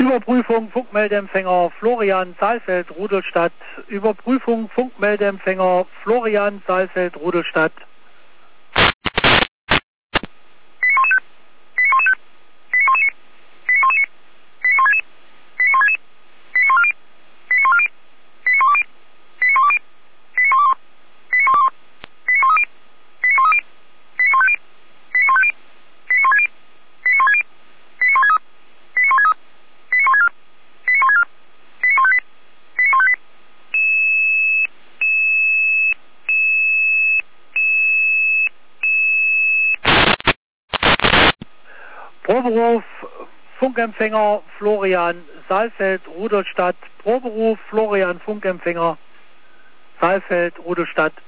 Überprüfung Funkmeldeempfänger Florian Saalfeld Rudolstadt. Überprüfung Funkmeldeempfänger Florian Saalfeld Rudolstadt. Proberuf Funkempfänger Florian Saalfeld Rudolstadt. Proberuf Florian Funkempfänger Saalfeld Rudolstadt.